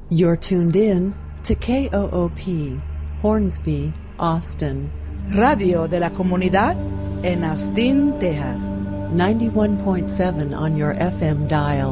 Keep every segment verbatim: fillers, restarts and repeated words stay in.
You're tuned in to K O O P, Hornsby, Austin. Radio de la Comunidad en Austin, Texas. ninety-one point seven on your F M dial.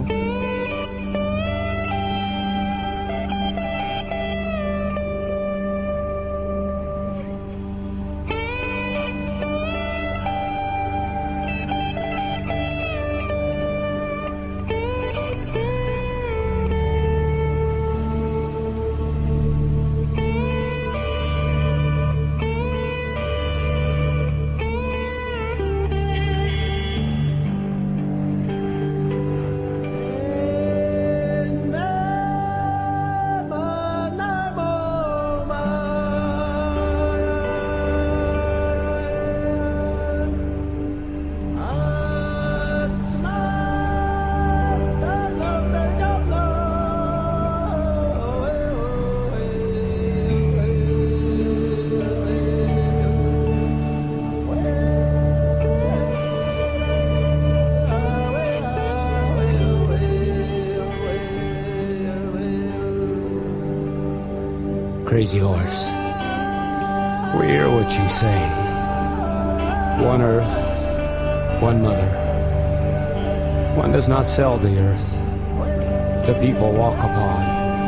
Crazy horse, we hear what you say. One earth, one mother. One does not sell the earth the people walk upon.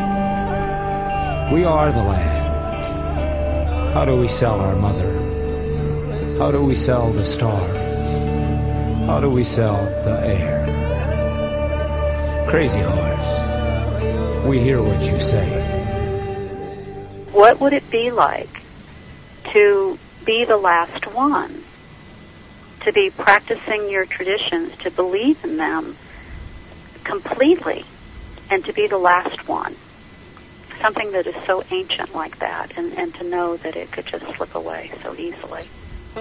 We are the land. How do we sell our mother? How do we sell the stars? How do we sell the air? Crazy horse, we hear what you say. What would it be like to be the last one, to be practicing your traditions, to believe in them completely, and to be the last one? Something that is so ancient like that, and, and to know that it could just slip away so easily.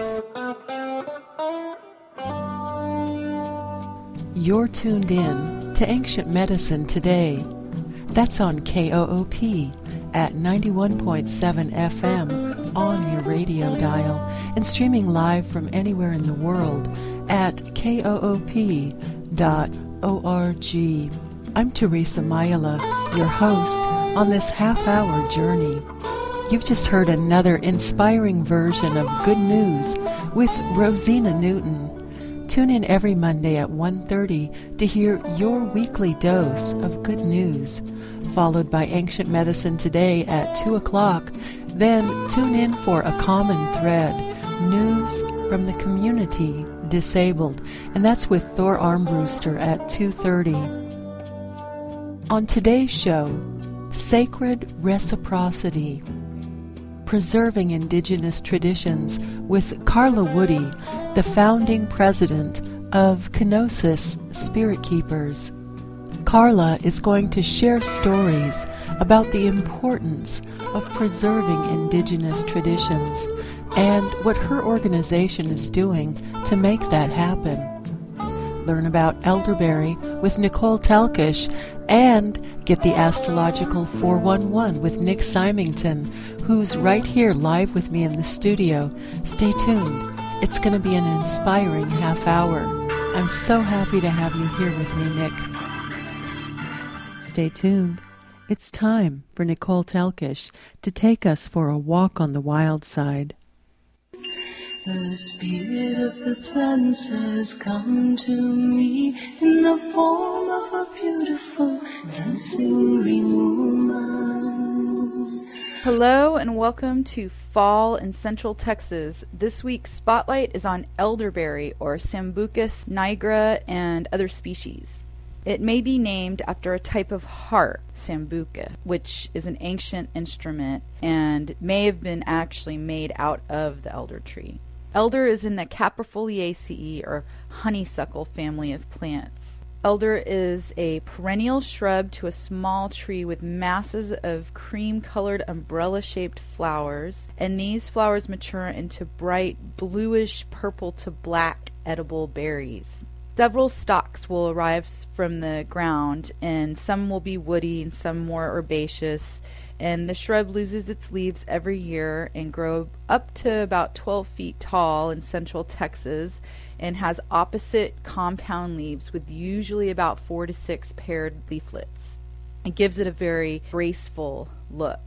You're tuned in to Ancient Medicine Today. That's on K O O P at ninety-one point seven F M on your radio dial and streaming live from anywhere in the world at K O O P dot org. I'm Teresa Mayala, your host on this half-hour journey. You've just heard another inspiring version of Good News with Rosina Newton. Tune in every Monday at one thirty to hear your weekly dose of good news, followed by Ancient Medicine Today at two o'clock. Then tune in for A Common Thread, news from the community disabled, and that's with Thor Armbruster at two thirty. On today's show, Sacred Reciprocity, Preserving Indigenous Traditions with Carla Woody, the founding president of Kenosis Spirit Keepers. Carla is going to share stories about the importance of preserving indigenous traditions and what her organization is doing to make that happen. Learn about elderberry with Nicole Telkish and get the Astrological four one one with Nick Symington, who's right here live with me in the studio. Stay tuned. It's going to be an inspiring half hour. I'm so happy to have you here with me, Nick. Stay tuned. It's time for Nicole Telkish to take us for a walk on the wild side. The spirit of the plants has come to me in the form of a beautiful dancing green woman. Hello and welcome to Fall in Central Texas. This week's spotlight is on elderberry, or Sambucus nigra, and other species. It may be named after a type of harp, sambuca, which is an ancient instrument and may have been actually made out of the elder tree. Elder is in the Caprifoliaceae, or honeysuckle family of plants. Elder is a perennial shrub to a small tree with masses of cream-colored umbrella-shaped flowers, and these flowers mature into bright bluish purple to black edible berries. Several stalks will arise from the ground, and some will be woody and some more herbaceous, and the shrub loses its leaves every year and grow up to about twelve feet tall in central Texas, and has opposite compound leaves with usually about four to six paired leaflets. It gives it a very graceful look.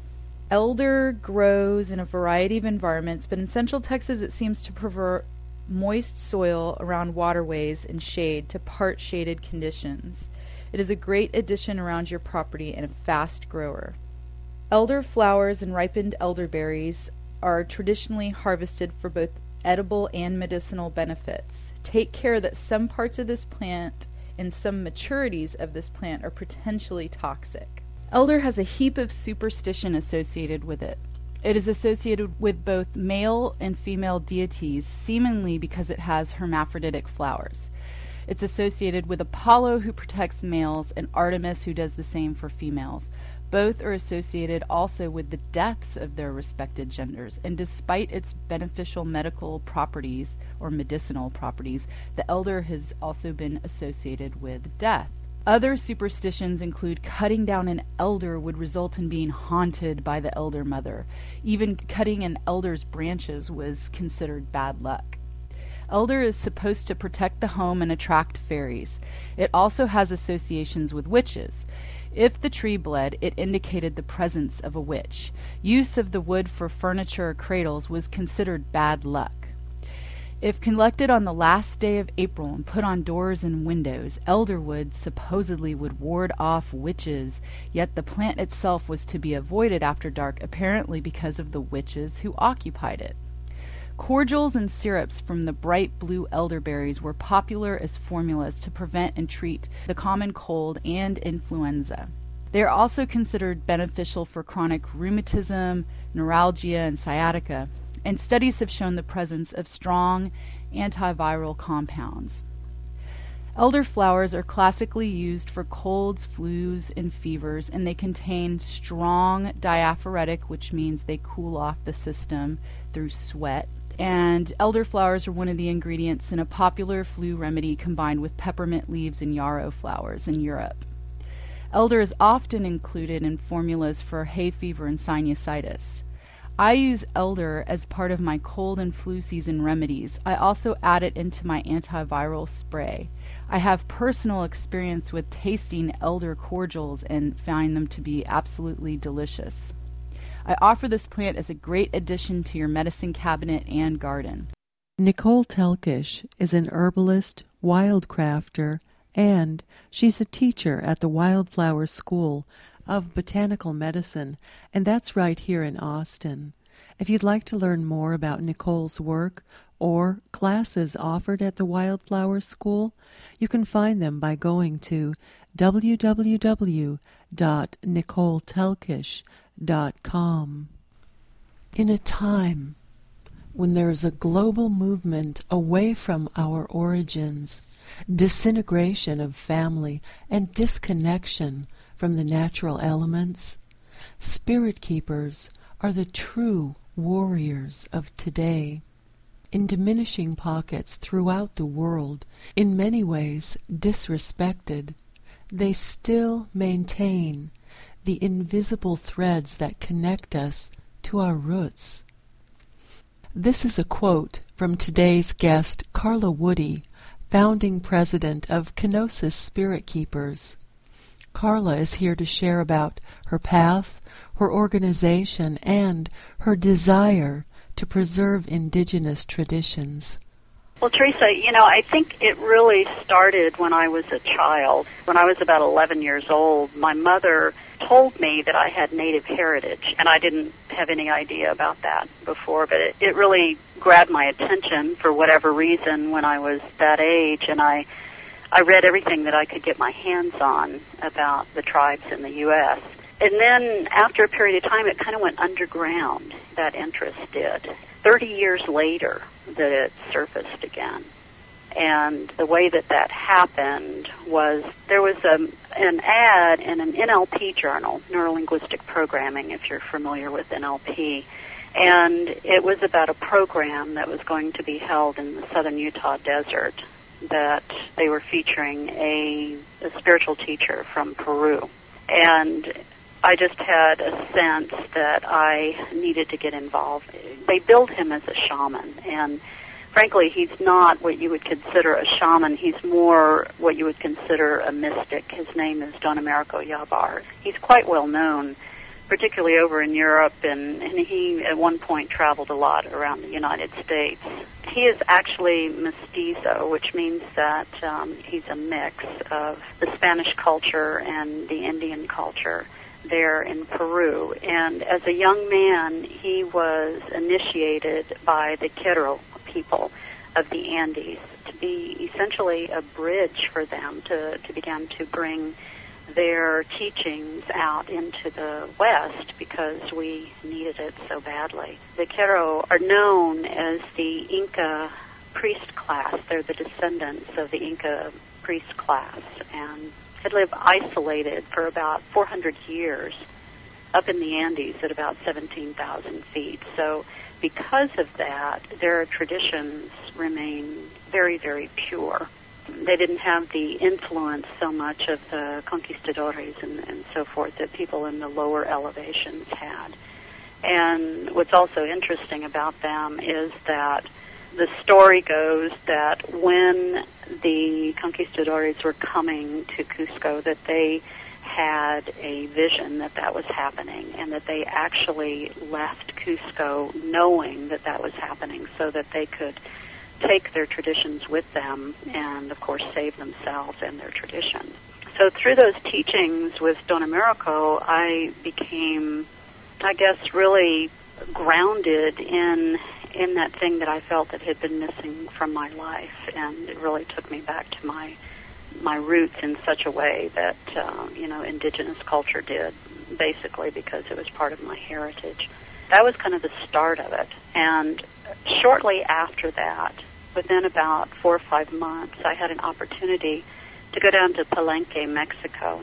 Elder grows in a variety of environments, but in Central Texas it seems to prefer moist soil around waterways and shade to part shaded conditions. It is a great addition around your property and a fast grower. Elder flowers and ripened elderberries are traditionally harvested for both edible and medicinal benefits. Take care that some parts of this plant and some maturities of this plant are potentially toxic. Elder has a heap of superstition associated with it. It is associated with both male and female deities, seemingly because it has hermaphroditic flowers. It's associated with Apollo, who protects males, and Artemis, who does the same for females. Both are associated also with the deaths of their respected genders, and despite its beneficial medical properties or medicinal properties, the elder has also been associated with death. Other superstitions include cutting down an elder would result in being haunted by the elder mother. Even cutting an elder's branches was considered bad luck. Elder is supposed to protect the home and attract fairies. It also has associations with witches. If the tree bled, it indicated the presence of a witch. Use of the wood for furniture or cradles was considered bad luck. If collected on the last day of April and put on doors and windows, elderwood supposedly would ward off witches, yet the plant itself was to be avoided after dark, apparently because of the witches who occupied it. Cordials and syrups from the bright blue elderberries were popular as formulas to prevent and treat the common cold and influenza. They are also considered beneficial for chronic rheumatism, neuralgia, and sciatica, and studies have shown the presence of strong antiviral compounds. Elder flowers are classically used for colds, flus, and fevers, and they contain strong diaphoretic, which means they cool off the system through sweat. And elder flowers are one of the ingredients in a popular flu remedy combined with peppermint leaves and yarrow flowers in Europe. Elder is often included in formulas for hay fever and sinusitis. I use elder as part of my cold and flu season remedies. I also add it into my antiviral spray. I have personal experience with tasting elder cordials and find them to be absolutely delicious. I offer this plant as a great addition to your medicine cabinet and garden. Nicole Telkish is an herbalist, wildcrafter, and she's a teacher at the Wildflower School of Botanical Medicine, and that's right here in Austin. If you'd like to learn more about Nicole's work or classes offered at the Wildflower School, you can find them by going to w w w dot nicole telkish dot com. In a time when there is a global movement away from our origins, disintegration of family, and disconnection from the natural elements, spirit keepers are the true warriors of today. In diminishing pockets throughout the world, in many ways disrespected, they still maintain the invisible threads that connect us to our roots. This is a quote from today's guest, Carla Woody, founding president of Kenosis Spirit Keepers. Carla is here to share about her path, her organization, and her desire to preserve indigenous traditions. Well, Teresa, you know, I think it really started when I was a child. When I was about eleven years old, my mother told me that I had Native heritage, and I didn't have any idea about that before, but it, it really grabbed my attention for whatever reason when I was that age, and I I read everything that I could get my hands on about the tribes in the U S And then after a period of time, it kind of went underground, that interest did. Thirty years later that it surfaced again. And the way that that happened was there was a, an ad in an N L P journal, Neurolinguistic Programming, if you're familiar with N L P. And it was about a program that was going to be held in the southern Utah desert, that they were featuring a, a spiritual teacher from Peru. And I just had a sense that I needed to get involved. They billed him as a shaman, and frankly, he's not what you would consider a shaman. He's more what you would consider a mystic. His name is Don Americo Yabar. He's quite well known, particularly over in Europe, and, and he at one point traveled a lot around the United States. He is actually mestizo, which means that um, he's a mix of the Spanish culture and the Indian culture there in Peru. And as a young man, he was initiated by the Quero people of the Andes to be essentially a bridge for them to, to begin to bring their teachings out into the West because we needed it so badly. The Quero are known as the Inca priest class. They're the descendants of the Inca priest class and had lived isolated for about four hundred years up in the Andes at about seventeen thousand feet. So because of that, their traditions remain very, very pure. They didn't have the influence so much of the conquistadores and, and so forth that people in the lower elevations had. And what's also interesting about them is that the story goes that when the conquistadores were coming to Cusco, that they had a vision that that was happening and that they actually left Cusco knowing that that was happening so that they could take their traditions with them and, of course, save themselves and their traditions. So through those teachings with Don Americo, I became, I guess, really grounded in in that thing that I felt that had been missing from my life, and it really took me back to my my roots in such a way that, uh, you know, indigenous culture did, basically because it was part of my heritage. That was kind of the start of it. And shortly after that, within about four or five months, I had an opportunity to go down to Palenque, Mexico.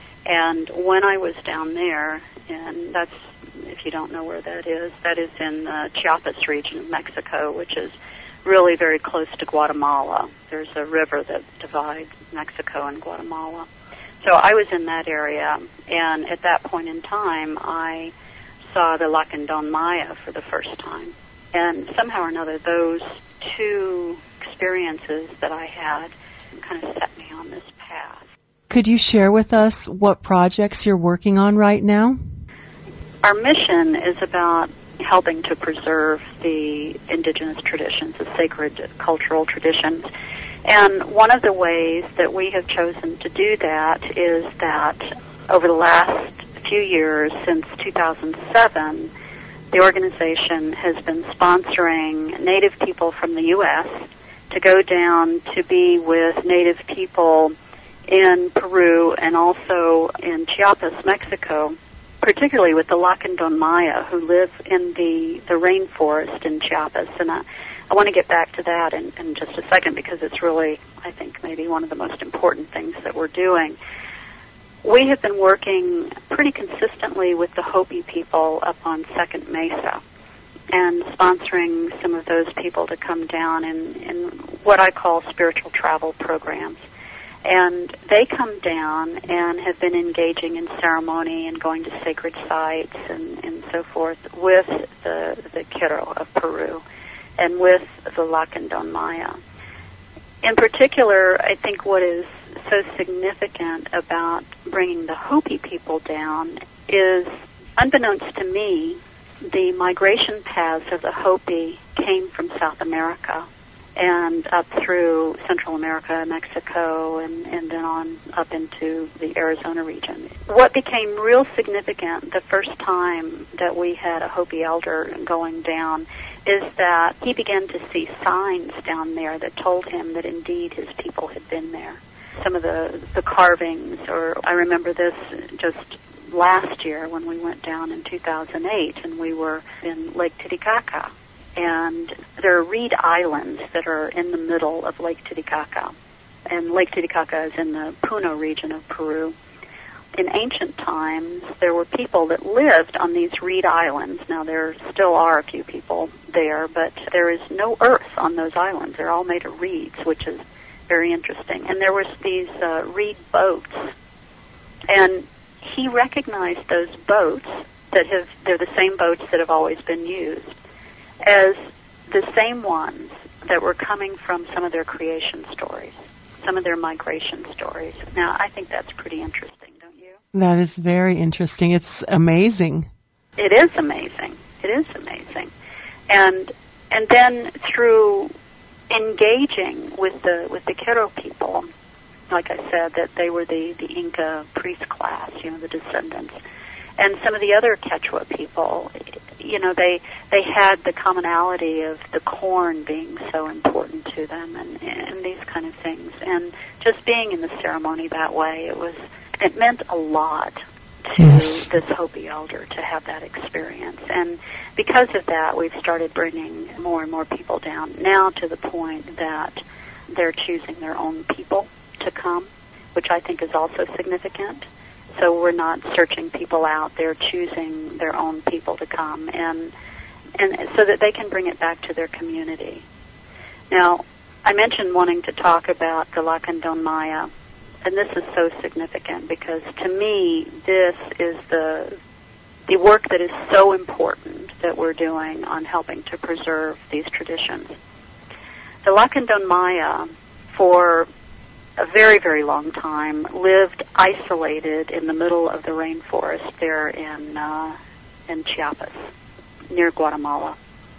And when I was down there, and that's, if you don't know where that is, that is in the Chiapas region of Mexico, which is really very close to Guatemala. There's a river that divides Mexico and Guatemala. So I was in that area, and at that point in time, I saw the Lacandon Maya for the first time. And somehow or another, those two experiences that I had kind of set me on this path. Could you share with us what projects you're working on right now? Our mission is about helping to preserve the indigenous traditions, the sacred cultural traditions. And one of the ways that we have chosen to do that is that over the last few years, since two thousand seven, the organization has been sponsoring Native people from the U S to go down to be with Native people in Peru and also in Chiapas, Mexico, particularly with the Lacandon Maya, who live in the, the rainforest in Chiapas. And I, I want to get back to that in, in just a second because it's really, I think, maybe one of the most important things that we're doing. We have been working pretty consistently with the Hopi people up on Second Mesa and sponsoring some of those people to come down in, in what I call spiritual travel programs. And they come down and have been engaging in ceremony and going to sacred sites and, and so forth with the, the Quero of Peru and with the Lacandon Maya. In particular, I think what is so significant about bringing the Hopi people down is, unbeknownst to me, the migration paths of the Hopi came from South America and up through Central America, Mexico, and, and then on up into the Arizona region. What became real significant the first time that we had a Hopi elder going down is that he began to see signs down there that told him that indeed his people had been there. Some of the, the carvings, or I remember this just last year when we went down in two thousand eight and we were in Lake Titicaca. And there are reed islands that are in the middle of Lake Titicaca. And Lake Titicaca is in the Puno region of Peru. In ancient times, there were people that lived on these reed islands. Now, there still are a few people there, but there is no earth on those islands. They're all made of reeds, which is very interesting. And there was these uh, reed boats. And he recognized those boats that have, they're the same boats that have always been used, as the same ones that were coming from some of their creation stories, some of their migration stories. Now, I think that's pretty interesting, don't you? That is very interesting. It's amazing. It is amazing. It is amazing. And and then through engaging with the with the Quero people, like I said, that they were the, the Inca priest class, you know, the descendants, and some of the other Quechua people, you know, they they had the commonality of the corn being so important to them, and, and these kind of things, and just being in the ceremony that way, it was it meant a lot to yes. this Hopi elder to have that experience. And because of that, we've started bringing more and more people down, now to the point that they're choosing their own people to come, which I think is also significant. So we're not searching people out, they're choosing their own people to come, and and so that they can bring it back to their community. Now, I mentioned wanting to talk about the Lacandon Maya, and this is so significant because to me this is the the work that is so important that we're doing on helping to preserve these traditions. The Lacandon Maya, for a very, very long time, lived isolated in the middle of the rainforest there in uh, in Chiapas, near Guatemala.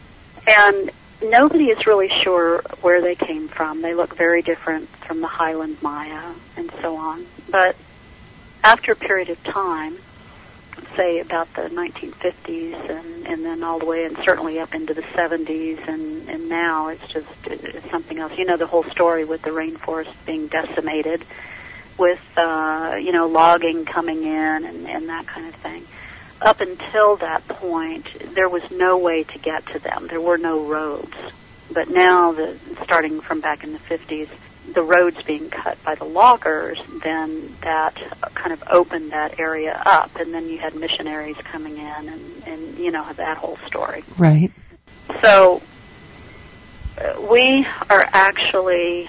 And nobody is really sure where they came from. They look very different from the Highland Maya and so on. But after a period of time, say about the nineteen fifties and, and then all the way and certainly up into the seventies and, and now it's just it's something else. You know the whole story with the rainforest being decimated with, uh, you know, logging coming in and, and that kind of thing. Up until that point, there was no way to get to them. There were no roads. But now, the, starting from back in the fifties, the roads being cut by the loggers, then that kind of opened that area up, and then you had missionaries coming in, and, and you know, that whole story. Right. So uh, we are actually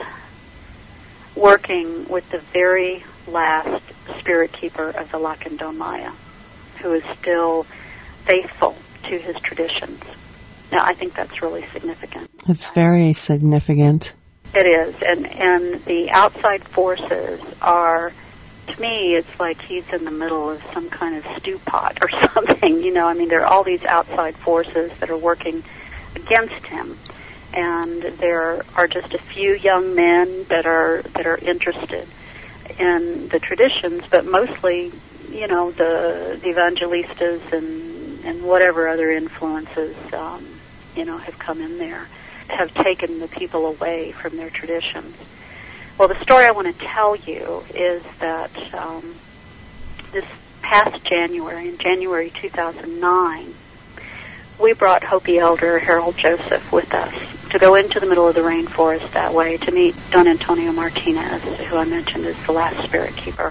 working with the very last spirit keeper of the Lacandon Maya, who is still faithful to his traditions. Now, I think that's really significant. It's very significant. It is, and and the outside forces are, to me, it's like he's in the middle of some kind of stew pot or something. You know, I mean, there are all these outside forces that are working against him, and there are just a few young men that are that are interested in the traditions, but mostly, you know, the, the evangelistas and and whatever other influences, um, you know, have come in there, have taken the people away from their traditions. Well, the story I want to tell you is that um, this past January, in January two thousand nine, we brought Hopi elder Harold Joseph with us to go into the middle of the rainforest that way to meet Don Antonio Martinez, who I mentioned is the last spirit keeper,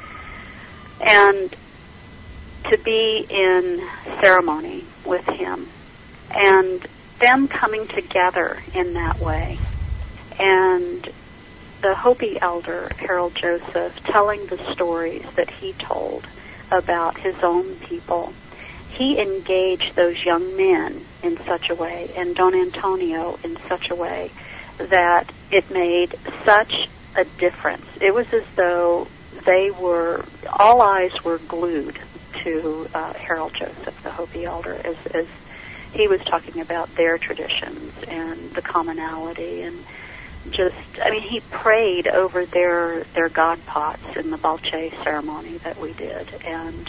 and to be in ceremony with him, and them coming together in that way, and the Hopi elder, Harold Joseph, telling the stories that he told about his own people. He engaged those young men in such a way, and Don Antonio in such a way, that it made such a difference. It was as though they were, all eyes were glued to uh, Harold Joseph, the Hopi elder, as, as he was talking about their traditions and the commonality, and just, I mean, he prayed over their their god pots in the Balche ceremony that we did, and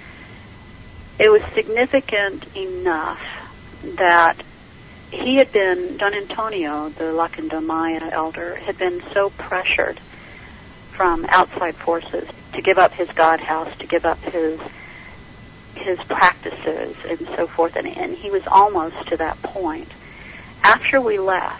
it was significant enough that he had been, Don Antonio, the Lacandon Maya elder, had been so pressured from outside forces to give up his god house, to give up his his practices and so forth, and, and he was almost to that point. After we left,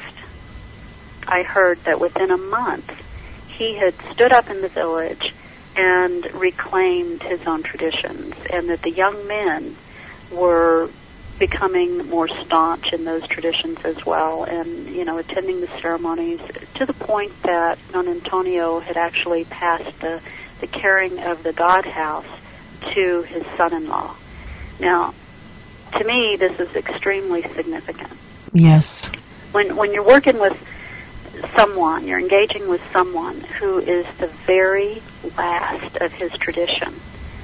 I heard that within a month he had stood up in the village and reclaimed his own traditions, and that the young men were becoming more staunch in those traditions as well, and, you know, attending the ceremonies to the point that Don Antonio had actually passed the, the carrying of the god house to his son-in-law. Now, to me, this is extremely significant. Yes. When when you're working with someone, you're engaging with someone who is the very last of his tradition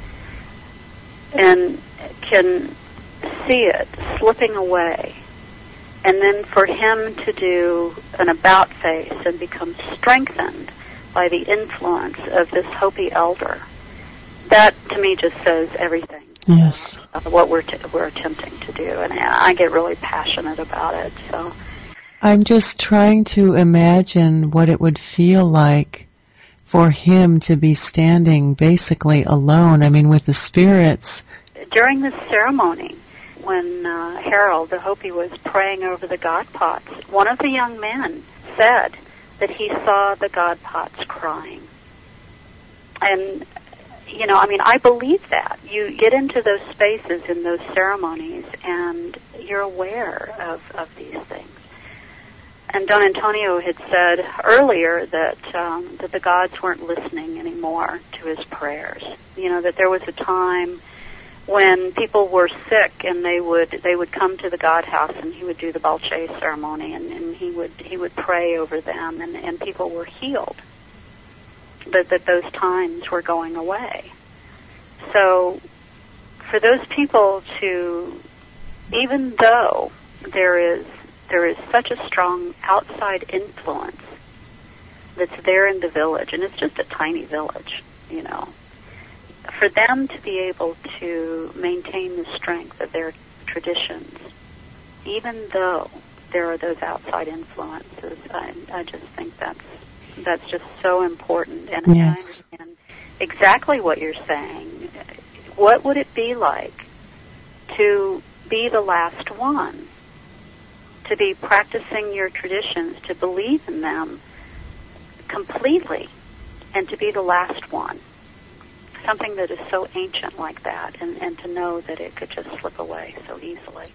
and can see it slipping away, and then for him to do an about face and become strengthened by the influence of this Hopi elder, that to me just says everything. Yes. Uh, what we're t- we're attempting to do, and I get really passionate about it. So I'm just trying to imagine what it would feel like for him to be standing basically alone. I mean, with the spirits. During this ceremony, when uh, Harold, the Hopi, was praying over the god pots, one of the young men said that he saw the god pots crying. And, you know, I mean, I believe that. You get into those spaces in those ceremonies, and you're aware of, of these things. And Don Antonio had said earlier that um, that the gods weren't listening anymore to his prayers. You know, that there was a time when people were sick and they would they would come to the god house, and he would do the Balche ceremony, and, and he would he would pray over them, and, and people were healed. But that those times were going away. So for those people to, even though there is there is such a strong outside influence that's there in the village, and it's just a tiny village, you know, for them to be able to maintain the strength of their traditions, even though there are those outside influences, I, I just think that's that's just so important. And yes. I understand exactly what you're saying. What would it be like to be the last one, to be practicing your traditions, to believe in them completely, and to be the last one? Something that is so ancient like that, and, and to know that it could just slip away so easily.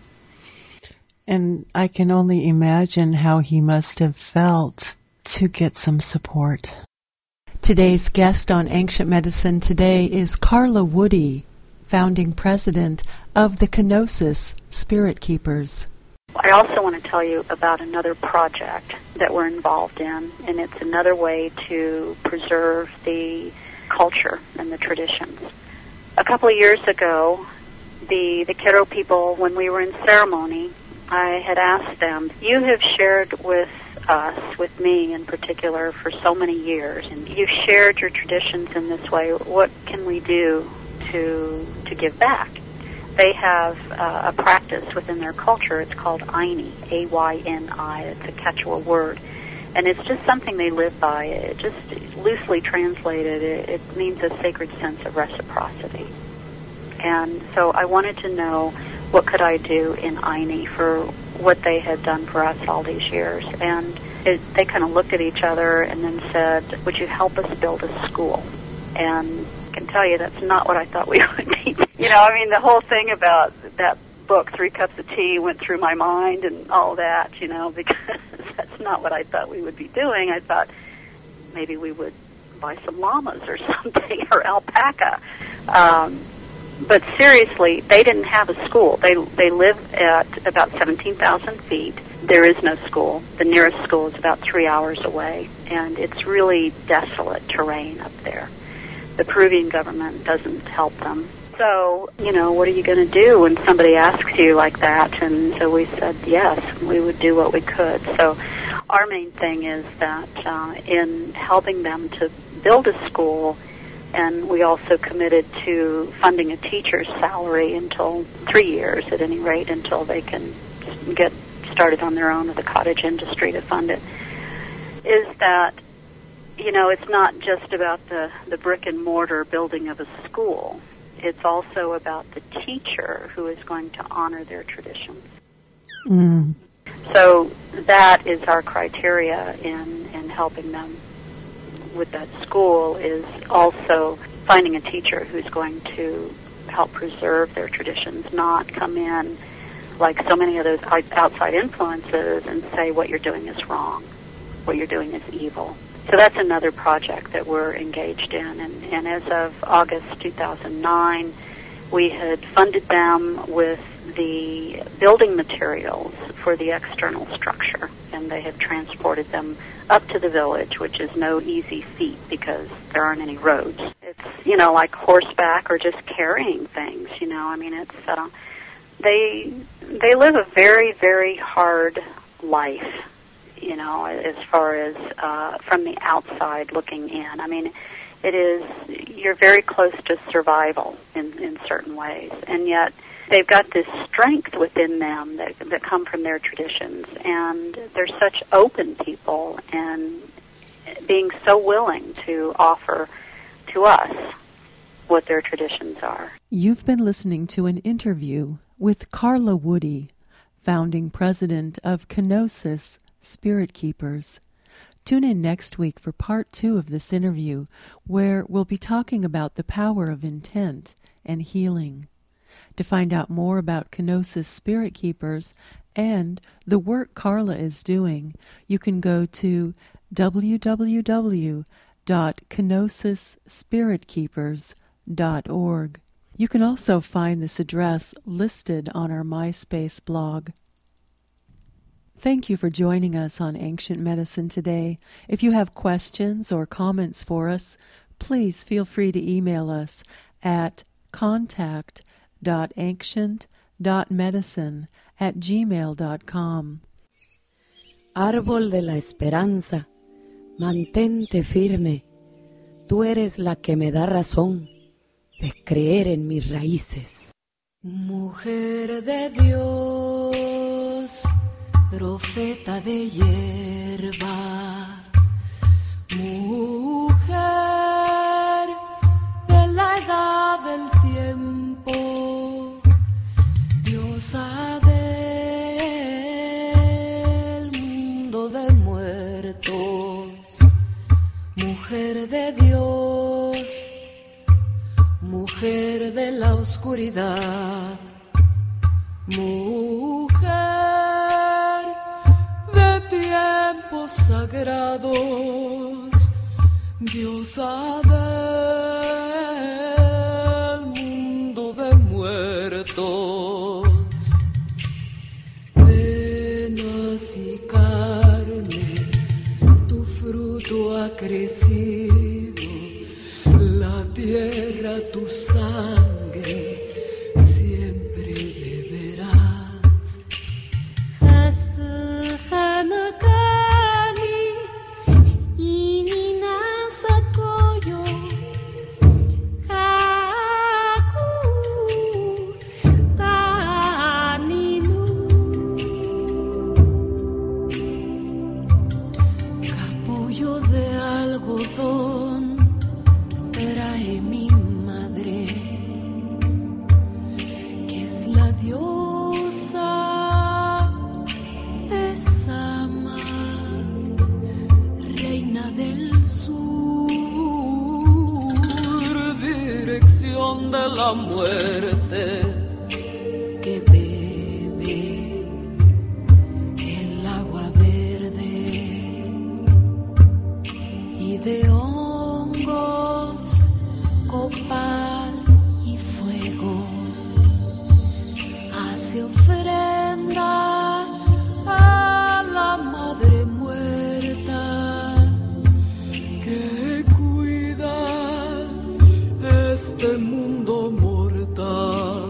And I can only imagine how he must have felt to get some support. Today's guest on Ancient Medicine Today is Carla Woody, founding president of the Kenosis Spirit Keepers. I also want to tell you about another project that we're involved in, and it's another way to preserve the culture and the traditions. A couple of years ago, the the Kero people, when we were in ceremony, I had asked them, you have shared with us, with me in particular, for so many years, and you've shared your traditions in this way. What can we do to to give back? They have uh, a practice within their culture. It's called Ayni, A Y N I. It's a Quechua word. And it's just something they live by. It just loosely translated, it, it means a sacred sense of reciprocity. And so I wanted to know what could I do in Ayni for what they had done for us all these years. And it, they kind of looked at each other and then said, would you help us build a school? And I can tell you that's not what I thought we would be. You know, I mean, the whole thing about that book, Three Cups of Tea, went through my mind and all that, you know, because that's not what I thought we would be doing. I thought maybe we would buy some llamas or something, or alpaca. Um, but seriously, they didn't have a school. They they live at about seventeen thousand feet. There is no school. The nearest school is about three hours away, and it's really desolate terrain up there. The Peruvian government doesn't help them. So, you know, what are you going to do when somebody asks you like that? And so we said, yes, we would do what we could. So our main thing is that uh, in helping them to build a school, and we also committed to funding a teacher's salary until three years at any rate, until they can get started on their own with the cottage industry to fund it, is that, you know, it's not just about the, the brick and mortar building of a school. It's also about the teacher who is going to honor their traditions. Mm. So that is our criteria in, in helping them with that school, is also finding a teacher who's going to help preserve their traditions, not come in like so many of those outside influences and say what you're doing is wrong, what you're doing is evil. So that's another project that we're engaged in. And, and as of August two thousand nine, we had funded them with the building materials for the external structure, and they had transported them up to the village, which is no easy feat because there aren't any roads. It's, you know, like horseback or just carrying things, you know. I mean, it's, uh, they, they live a very, very hard life, you know, as far as uh, from the outside looking in. I mean, it is, you're very close to survival in, in certain ways, and yet they've got this strength within them that, that come from their traditions, and they're such open people and being so willing to offer to us what their traditions are. You've been listening to an interview with Carla Woody, founding president of Kenosis Spirit Keepers. Tune in next week for part two of this interview, where we'll be talking about the power of intent and healing. To find out more about Kenosis Spirit Keepers and the work Carla is doing, you can go to w w w dot kenosis spirit keepers dot org. You can also find this address listed on our MySpace blog. Thank you for joining us on Ancient Medicine today. If you have questions or comments for us, please feel free to email us at contact dot ancient dot medicine at gmail dot com. Árbol de la esperanza, mantente firme. Tú eres la que me da razón de creer en mis raíces. Mujer de Dios, profeta de hierba, mujer de la edad del tiempo, diosa del mundo de muertos, mujer de Dios, mujer de la oscuridad, mujer tiempos sagrados, diosa del mundo de muertos, venas y carne, tu fruto ha crecido, la tierra tu sangre siempre beberás. Hanakani inina sakoyo haku taninu capullo de algodón trae mi madre, que es la diosa Sama, reina del sur, dirección de la muerte, que bebe el agua verde y de hongos, copal y fuego, hace ofrenda a la madre muerta que cuida este mundo mortal,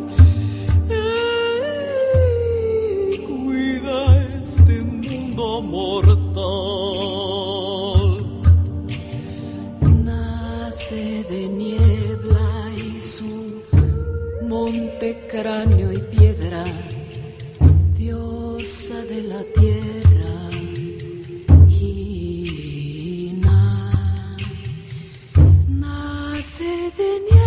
y cuida este mundo mortal. Nace de niebla y su monte, cráneo y piedra, diosa de la tierra, Hina, nace de niebla